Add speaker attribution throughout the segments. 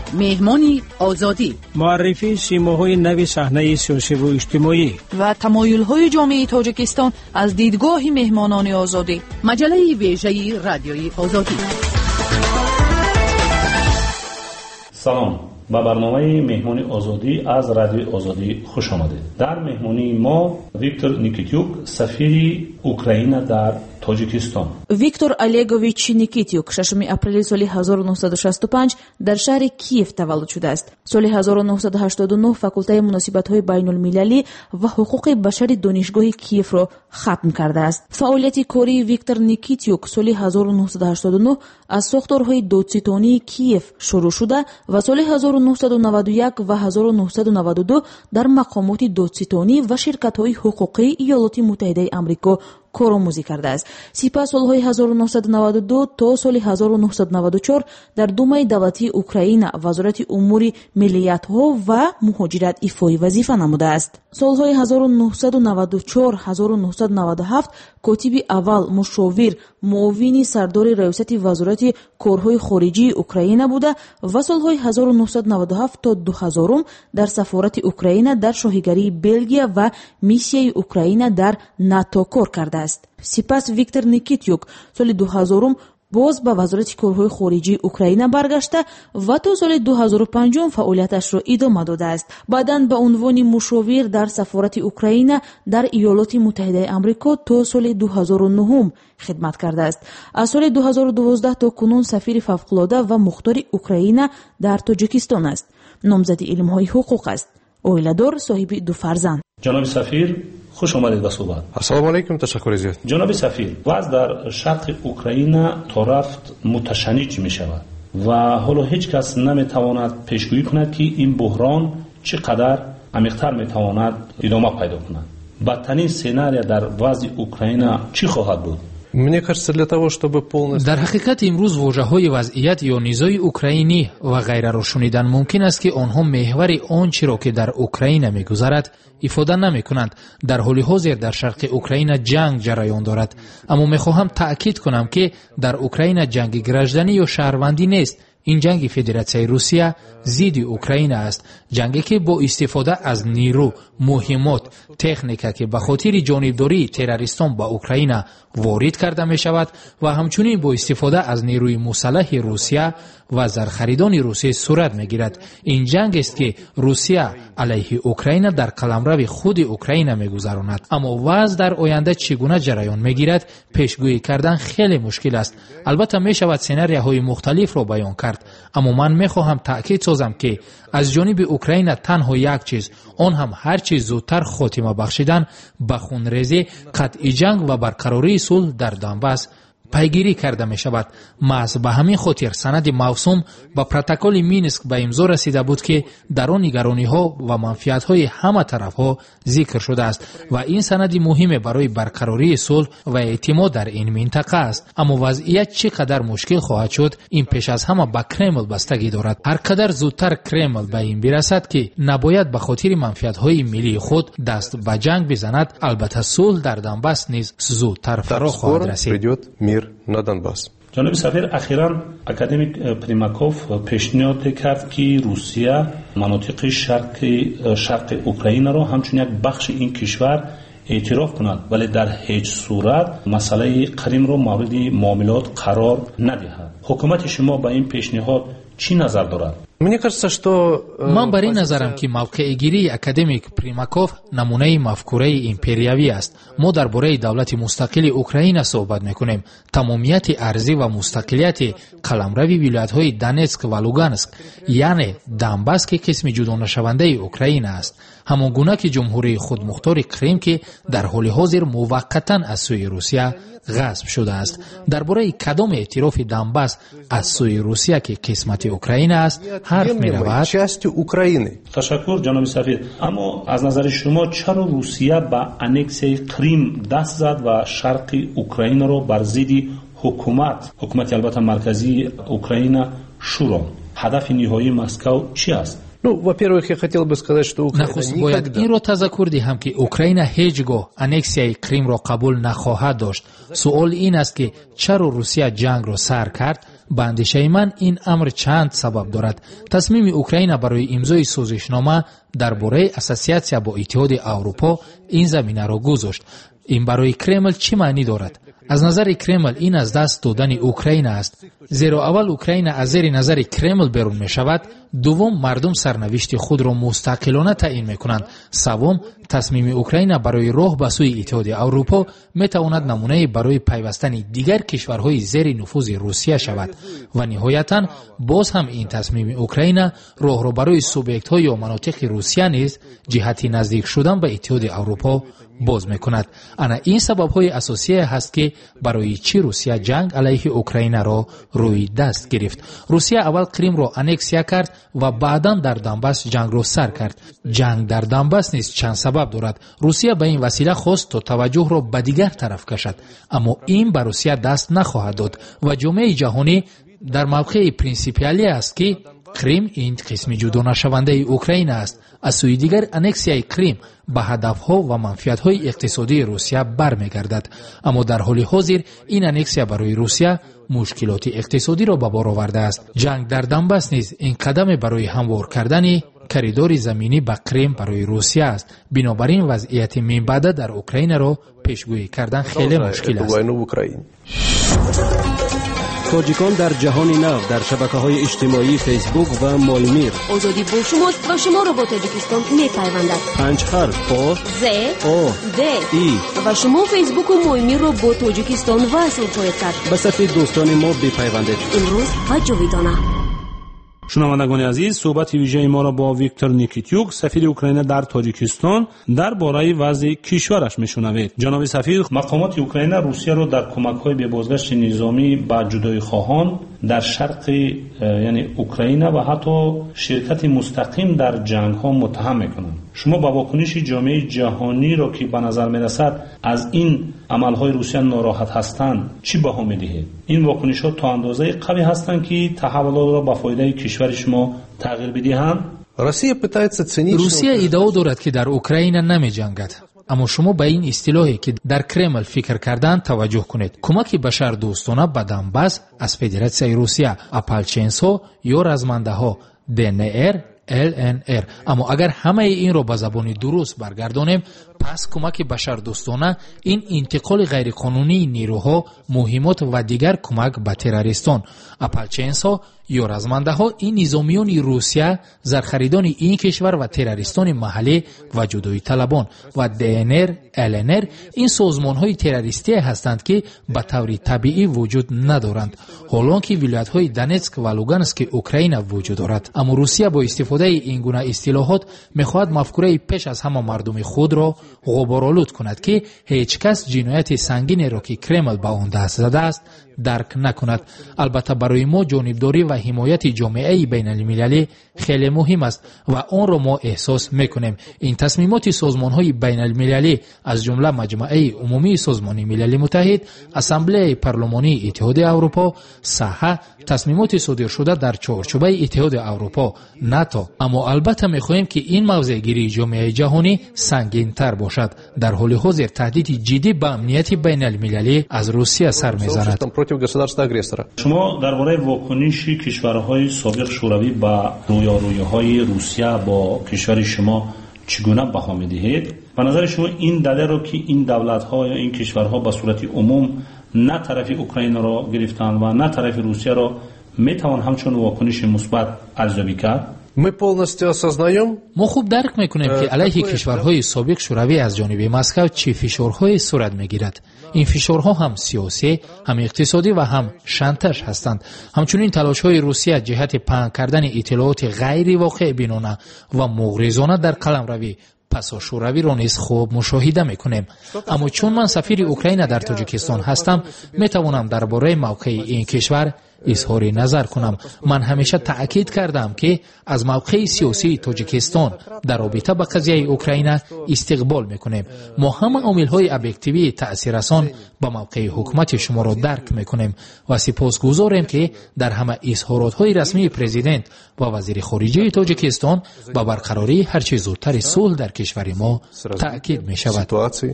Speaker 1: مهمانی آزادی،
Speaker 2: معرفی سیماهای نوی صحنه سیاسی و اجتماعی
Speaker 3: و تمایل‌های جامعه تاجیکستان از دیدگاه مهمانان آزادی.
Speaker 1: مجله ویژه رادیوی آزادی.
Speaker 4: سلام، به برنامه مهمانی آزادی از رادیو آزادی خوش آمدید. در مهمانی ما ویکتور نیکیتیوک، سفیر اوکراین در تاجیکستان.
Speaker 3: ویکتور олегович نیکیتیوک 6 اپریل سال 1965 در شهر کیف تولد شده است. سال 1989 فاکولته مناسبت‌های بین‌المللی و حقوق بشر دانشگاه کیف را ختم کرده است. فعالیت کاری ویکتور نیکیتیوک سال 1989 از ساختارهای دادستانی کیف شروع شده و سال 1991 و 1992 در مقامات دادستانی و شرکت‌های حقوقی ایالات متحده آمریکا کارآموزی کرده است. سپس سالهای 1992 تا سال 1994 در دومای دولتی اوکراین وزارت امور ملیت‌ها و مهاجرت ایفای وظیفه نموده است. سالهای 1994-1997 کاتب اول مشاور معاون سردار ریاست وزارت کارهای خارجی اوکراین بوده و سالهای 1997 تا 2000 در سفارت اوکراین در شاهگری بلژیم و میسیای اوکراین در ناتو کار کرده است. سپس ویکتور نیکیتیوک سال 2000 باز به وزارت کارهای خارجی اوکراین برگشته و تا سال 2005 فعالیتش را ادامه داده است. بعداً به عنوان مشاور در سفارت اوکراین در ایالات متحده آمریکا تا سال 2009 خدمت کرده است. از سال 2012 تا کنون سفیر فوق‌العاده و مختار اوکراین در تاجیکستان است. نامزد علم‌های حقوق است. اویلادور، صاحب 2 فرزند.
Speaker 4: جناب سفیر، خوش آمدید به صحبت.
Speaker 5: السلام علیکم، تشکر زیاد.
Speaker 4: جناب سفیر، وضع در شرق اوکراین تا رفت متشنج می شود و حالا هیچ کس نمی تواند پیشگویی کند که این بحران چقدر عمیق‌تر می تواند ادامه پیدا کند. بدترین سناریو در وضع اوکراین چی خواهد بود؟
Speaker 6: در حقیقت امروز واژه‌های وضعیت یا نیزای اوکراینی و غیره را شنیدن ممکن است که آنها محور آنچه را که در اوکراین می‌گذرد ifade نمی‌کنند. در حال حاضر در شرق اوکراین جنگ جریان دارد، اما می‌خواهم تأکید کنم که در اوکراین جنگ گرجدنی یا شهروندی نیست. این جنگ فدراسیون روسیه ضد اوکراین است، جنگی که با استفاده از نیرو، مهمات، تکنیک که به خاطر جانبداری تروریستان به اوکراین وارد کرده می شود و همچنین با استفاده از نیروی مسلح روسیه و زرخریدان روسیه صورت می گیرد. این جنگ است که روسیه علیه اوکراین در قلمرو خود اوکراین می گذراند. اما وضع در آینده چگونه جریان می گیرد پیشگویی کردن خیلی مشکل است. البته می شود سناریوهای مختلف را بیان کرد، اما من می خواهم تأکید سازم که از جانب اوکراین تنها یک چیز، آن هم هر چیز زودتر خاتمه بخشیدن به خونریزی، قطع جنگ و برقراری صلح در دونباس پیگیری کرده می شود. محض به همین خاطر سند موسوم با پروتکل مینسک به امضا رسیده بود که در آن نگرانی ها و منفعت های همه طرف ها ذکر شده است و این سند مهم برای برقراری صلح و اعتماد در این منطقه است. اما وضعیت چقدر مشکل خواهد شد این پیش از همه به کرمل بستگی دارد. هر قدر زودتر کرمل به این برسد که نباید به خاطر منفعت های ملی خود دست به جنگ بزند، البته صلح در دونباس نیز زودتر فرا خواهد رسید.
Speaker 4: جناب سفیر، اخیراً اکادمیک پریماکوف پیشنهاد کرد که روسیه مناطق شرق اوکراین را همچون یک بخش این کشور اعتراف کند، ولی در هیچ صورت مسئله کریم را مورد معاملات قرار ندهد. حکومت شما با این پیشنهاد چی نظر دارد؟
Speaker 6: من بر این نظرم که موقع گیری اکادمیک پریماکوف نمونه مفکوره امپریوی است. ما درباره دولت مستقل اوکراین صحبت میکنیم. تمامیت ارضی و مستقلیت قلمرو ولایت‌های دونتسک و لوگانسک، یعنی دونباس که قسم جدا نشونده اوکراین است، همان گونه که جمهوری خودمختار کریم که در حال حاضر موقتا از سوی روسیه غصب شده است. درباره کدام اعتراف دونباس از سوی روسیه که قسمت اوکراین است حرف می رود.
Speaker 4: تشکر جناب سفیر. اما از نظر شما چرا روسیه به انکسی کریم دست زد و شرق اوکراین را بر ضد حکومت البته مرکزی اوکراین شوراند؟ هدف نهایی مسکو چی است؟
Speaker 6: نخست باید این را تذکر دهم که اوکراین هیچگاه انکسیای کریم را قبول نخواهد داشت. سوال این است که چرا روسیه جنگ را سر کرد؟ ба андешаи ман ин амр чанд сабаб дорад. тасмими Украина барои имзои сӯзишнома дар бораи ассотсиатсия бо иттиҳоди Аврупо ин заминаро гузошт. ин барои Кремл чӣ маънӣ дорад? аз назари Кремл ин аз даст додани Украина аст. зеро аввал Украина аз зери назари Кремл берун мешавад, дуввум мардум сарнавишти худро мустақилона таъин мекунанд, саввум тасмими Украина барои роҳ ба сӯи иттиҳоди Аврупо метавонад намунаи барои пайвастани дигар кишварҳои зери нуфузи Русия шавад ва ниҳоятан боз ҳам ин тасмими Украина роҳро барои субъектҳо ё манотиқи Русия низ ҷиҳати наздик шудан ба иттиҳоди Аврупо боз мекунад. ана ин сабабҳои асосие ҳаст ки барои чӣ Русия ҷанг алайҳи Украинаро рӯи даст гирифт. Русия аввал Кримро аннексия кард ва баъдан дар Донбасс ҷангро сар кард. ҷанг дар Донбасс низ чанд сабаб дорад. Русия ба ин васила хост то таваҷҷӯҳро ба дигар тараф кашад, аммо ин ба Русия даст нахоҳад дод ва ҷомеаи ҷаҳонӣ дар мавқеи принсипиалӣ аст ки Крим ин қисми ҷудонашавандаи Украина аст. аз сӯи дигар аннексияи Крим ба ҳадафҳо ва манфиатҳои иқтисодии Русия бармегардад. аммо дар ҳоли ҳозир ин аннексия барои Русия мушкилоти иқтисодиро ба бор овардааст. ҷанг дар Донбасс низ ин қадаме барои ҳамвор кардани коридори заминӣ ба Крим барои Русия аст. бинобар ин вазъияти минбаъда дар Украинаро пешгӯӣ кардан хеле мушкил аст.
Speaker 2: тоҷикон дар ҷаҳони нав дар шабакаҳои иҷтимоӣ фейсбук ва молмир.
Speaker 5: озодӣ бо шумост ва шуморо бо Тоҷикистон мепайвандад.
Speaker 2: 5 ҳарф о
Speaker 5: з
Speaker 2: о
Speaker 5: д
Speaker 2: и
Speaker 5: ва шумо фейсбуку молмирро бо Тоҷикистон васл хоҳед кард.
Speaker 2: ба сафи дӯстони мо бипайвандед.
Speaker 5: имрӯз ва ҷовидона.
Speaker 4: шунавандагони азиз, суҳбати вижаи моро бо Виктор Никитюк, сафири Украина дар Тоҷикистон, дар бораи вазъи кишвараш мешунавед. ҷаноби сафир, мақомоти Украина Русияро дар кӯмакҳои бебозгашти низомӣ ба ҷудоихоҳон дар шарқи яъне Украина ва ҳатто ширкати мустақим дар ҷангҳо муттаҳам мекунанд. шумо ба вокуниши ҷомеаи ҷаҳониро ки ба назар мерасад аз ин амалҳои Русия нороҳат ҳастанд чӣ баҳо медиҳед? ин вокунишҳо то андозаи қавӣ ҳастанд ки таҳаввулотро ба фоидаи кишвари шумо тағйир бидиҳанд?
Speaker 6: русия иддао дорад ки дар Украина намеҷангад. аммо шумо ба ин истилоҳе ки дар Кремл фикр карданд таваҷҷӯҳ кунед. кӯмаки башардӯстона ба Донбасс аз Федератсияи Русия, апалченсҳо ё размандаҳо ДНР, ЛНР. аммо агар ҳамаи инро ба забони дуруст баргардонем, пас кӯмаки башардӯстона ин интиқоли ғайриқонунии нирӯҳо, муҳимот ва дигар кӯмак ба террористон. апалченсҳо ё размандаҳо ин низомиёни Русия, зархаридони ин кишвар ва террористони маҳаллӣ ва ҷудоиталабон ва ДНР, ЛНР ин созмонҳои террористие ҳастанд ки ба таври табиӣ вуҷуд надоранд, ҳолон ки вилоятҳои Донецк ва Лугански Украина вуҷуд дорад. аммо Русия бо истифодаи ин гуна истилоҳот мехоҳад мафкураи пеш аз ҳама мардуми худро ғуборолуд кунад ки ҳеҷ кас ҷинояти сангинеро ки Кремл ба он даст задааст дарк накунад. албатта барои мо ҷонибдорӣ ва ҳимояти ҷомеаи байналмилалӣ хеле муҳим аст ва онро мо эҳсос мекунем. ин тасмимоти созмонҳои байналмилалӣ аз ҷумла маҷмӯаи умумии созмони милали муттаҳид, ассамблеяи парлумонии иттиҳоди Аврупо, саҳа, тасмимоти содиршуда дар чорчӯбаи иттиҳоди Аврупо, НАТО. аммо албатта мехоҳем ки ин мавзеъгирии ҷомеаи ҷаҳонӣ сангинтар бошад. дар ҳоли ҳозир таҳдиди ҷиддӣ ба амнияти байналмилалӣ аз Русия сар мезанад.
Speaker 4: шумо дар бораи вокуниши кишварҳои собиқ шӯравӣ ба рӯёрӯйиҳои Русия бо кишвари шумо чӣ гуна баҳо медиҳед? ба назари шумо ин далелро ки ин давлатҳо ё ин кишварҳо ба сурати умум на тарафи Украинаро гирифтанд ва на тарафи Русияро метавон ҳамчун вокуниши мусбат арзёбӣ кард?
Speaker 6: мо хуб дарк мекунем ки алайҳи кишварҳои собиқ шӯравӣ аз ҷониби Москав чӣ фишорҳое сурат мегирад. ин фишорҳо ҳам сиёсӣ, ҳам иқтисодӣ ва ҳам шантаж ҳастанд. ҳамчунин талошҳои Русия ҷиҳати паҳн кардани иттилооти ғайривоқеъбинона ва муғризона дар қаламравӣ пасошӯравиро низ хуб мушоҳида мекунем. аммо чун ман сафири Украина дар Тоҷикистон ҳастам, метавонам дар бораи мавқеи ин кишвар изҳори назар кунам. ман ҳамеша таъкид кардам ки аз мавқеи сиёсии Тоҷикистон дар робита ба қазияи Украина истиқбол мекунем. мо ҳама омилҳои объективии таъсиррасон ба мавқеи ҳукумати шуморо дарк мекунем ва сипосгузорем ки дар ҳама изҳоротҳои расмии президент ва вазири хориҷии Тоҷикистон ба барқарории ҳарчи зудтари сулҳ дар кишвари мо таъкид мешавад.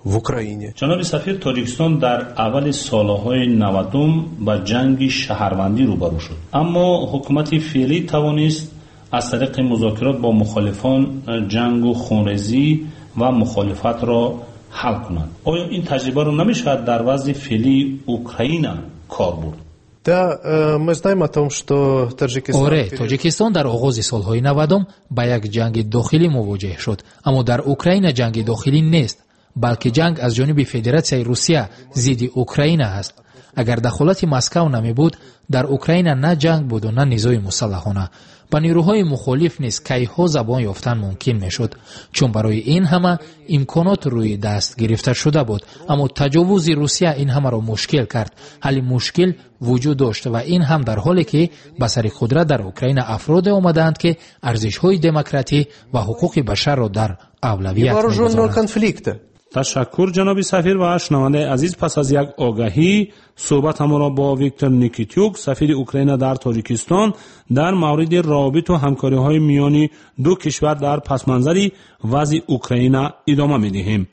Speaker 7: в Украине.
Speaker 4: جناب سفیر، تاجیکستان در اول سالهای 90 با جنگ شهروندی روبرو شد، اما حکومت فعلی توانست از طریق مذاکرات با مخالفان جنگ و خونریزی و مخالفت را حل کنند. آیا این تجربه رو نمی‌شود در وضع فعلی اوکراین کار برد؟
Speaker 7: Мы знаем о том, что Таджикистан...
Speaker 6: آره، تاجیکستان در آغاز سالهای 90 با یک جنگ داخلی مواجه شد، اما در اوکراین جنگ داخلی نیست، بلکه جنگ از جانب فدراسیای روسیه ضد اوکراین است. اگر دخالت مسکو نمی بود، در اوکراین نه جنگ بود و نه نیروی مسلحانه. با نیروهای مخالف نیز کیها زبان یافتن ممکن میشد، چون برای این همه امکانات روی دست گرفته شده بود. اما تجاوز روسیه این همه را مشکل کرد. حل مشکل وجود داشت و این هم در حالی که به سر قدرت در اوکراین افراد آمدند که ارزش‌های دموکراسی و حقوق بشر را در اولویت می‌گذارند.
Speaker 4: تشکر جناب سفیر. و شنونده عزیز، پس از یک آگاهی صحبت ما را با ویکتور نیکیتیوک، سفیر اوکراین در تاجیکستان، در مورد روابط و همکاری‌های میان دو کشور در پس‌منظر وضع اوکراین ادامه می‌دهیم.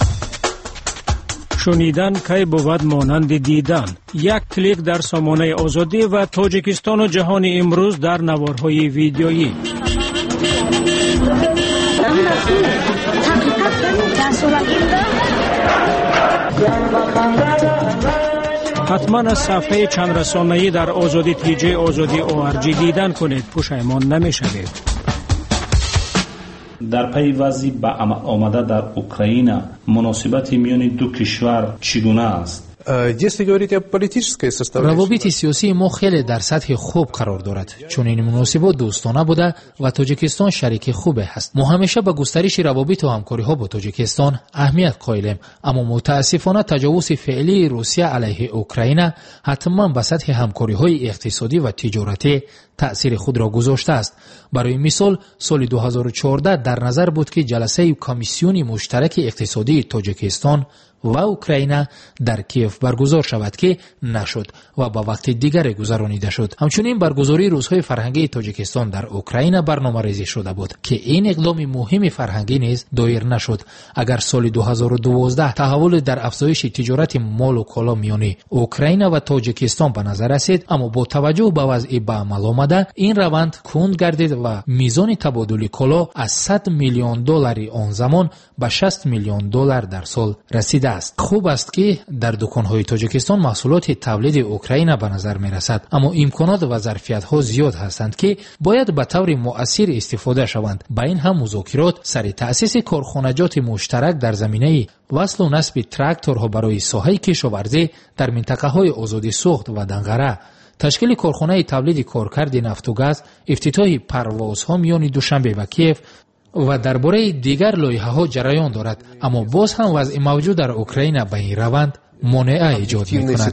Speaker 8: شنیدن کی بود مانند دیدن. یک کلیک در سامانه آزادی و تاجیکستان و جهان امروز در نوارهای ویدیویی. حتما از صفحه چند رسانه‌ای در آزادی تیجی آزادی ORG دیدن کنید، پشیمان نمی‌شوید.
Speaker 4: در پی وضع به آمده در اوکراین، مناسبت میان دو کشور چگونه است؟
Speaker 6: روابط سیاسی ما خیلی در سطح خوب قرار دارد، چون این مناسبات دوستانه بوده و تاجیکستان شریک خوبه هست. ما همیشه به گسترش روابط و همکاری ها با تاجیکستان اهمیت قائلیم، اما متاسفانه تجاوز فعلی روسیه علیه اوکراین حتما به سطح همکاری های اقتصادی و تجارتی تأثیر خود را گذاشته است. برای مثال سال 2014 در نظر بود که جلسه کمیسیون مشترک اقتصادی تاجیکستان و اوکراین در کیف برگزار شود که نشد و با وقت دیگر گذرانیده شد. همچنین برگزاری روزهای فرهنگی تاجیکستان در اوکراین برنامه‌ریزی شده بود که این اقدام مهم فرهنگی نیز دایر نشد. اگر سال 2012 تحول در افزایش تجارت مال و کالا میان اوکراین و تاجیکستان به نظر رسید، اما با توجه به وضع به عمل آمده این روند کند گردید و میزان تبادل کالا از 100 میلیون دلار آن زمان به 60 میلیون دلار در سال رسیده است. خوب است که در دکان‌های تاجیکستان محصولات تولید اوکراین به نظر می‌رسد، اما امکانات و ظرفیت‌ها زیاد هستند که باید به طور مؤثر استفاده شوند. با این هم مذاکرات سر تأسیس کارخانجات مشترک در زمینه وصل و نصب تراکتورها برای ساحه کشاورزی در منطقه‌های آزادی سوخت و دنغره، تشکیل کارخانه تولید کارکرد نفت و گاز، افتتاح پروازها میان دوشنبه و کیف و درباره دیگر لایحه‌ها جریان دارد، اما باز هم وضع موجود در اوکراین به این روند مانع ایجاد می‌کند.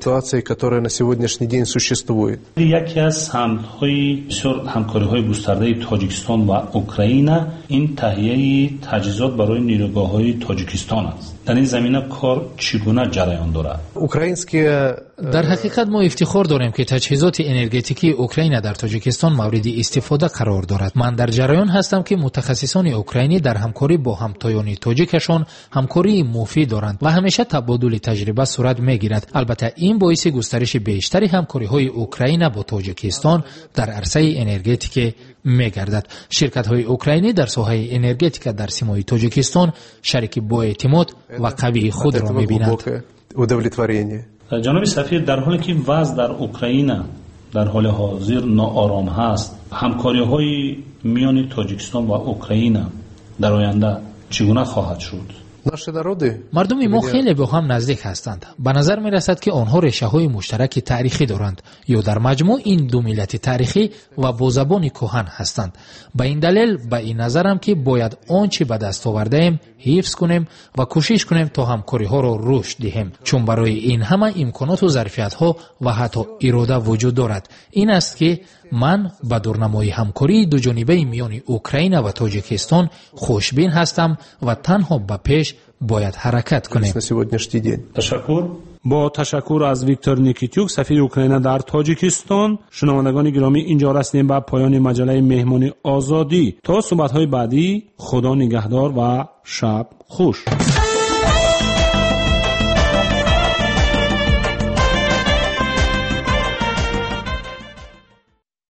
Speaker 4: یکی از سمت‌های بسیار همکاری‌های گسترده تاجیکستان و اوکراین این تهیه تجهیزات برای نیروگاه‌های تاجیکستان است. در این زمینه کار چگونه جریان دارد؟
Speaker 6: در حقیقت ما افتخار داریم که تجهیزات انرژتیکی اوکراین در تاجیکستان مورد استفاده قرار دارد. من در جریان هستم که متخصصان اوکراینی در همکاری با همتایان تاجیکشان همکاری مفید دارند و همیشه تبادل تجربه صورت میگیرد. البته این باعث گسترش بیشتری همکاری‌های اوکراین با تاجیکستان در عرصه انرژتیک میگردد. شرکت‌های اوکراینی در ساحه انرژتیک در سیمای تاجیکستان شریک با اعتماد و قوی خود را می‌بینند.
Speaker 4: جناب سفیر، در حالی که وضع در اوکراین در حال حاضر ناآرام هست، همکاری‌های میان تاجیکستان و اوکراین در آینده چگونه خواهد شد؟
Speaker 6: مردم ما خیلی به هم نزدیک هستند. به نظر می رسد که آنها ریشه‌های مشترک تاریخی دارند یا در مجموع این دو ملت تاریخی و با زبان کهن هستند. به این دلیل به این نظرم که باید آنچه به دست آورده‌ایم حفظ کنیم و کوشش کنیم تا همکاری‌ها را رشد دهیم، چون برای این همه امکانات و ظرفیت‌ها و حتی اراده وجود دارد. این است که من به دورنمای همکاری دو جانبه میان اوکراین و تاجیکستان خوشبین هستم و تنها به پیش باید حرکت کنیم.
Speaker 4: تشکر. با تشکر از ویکتور نیکیتیوک، سفیر اوکراین در تاجیکستان. شنوندگان گرامی، اینجا رسیدیم به پایان مجله مهمان آزادی. تا صحبت‌های بعدی، خدا نگهدار و شب خوش.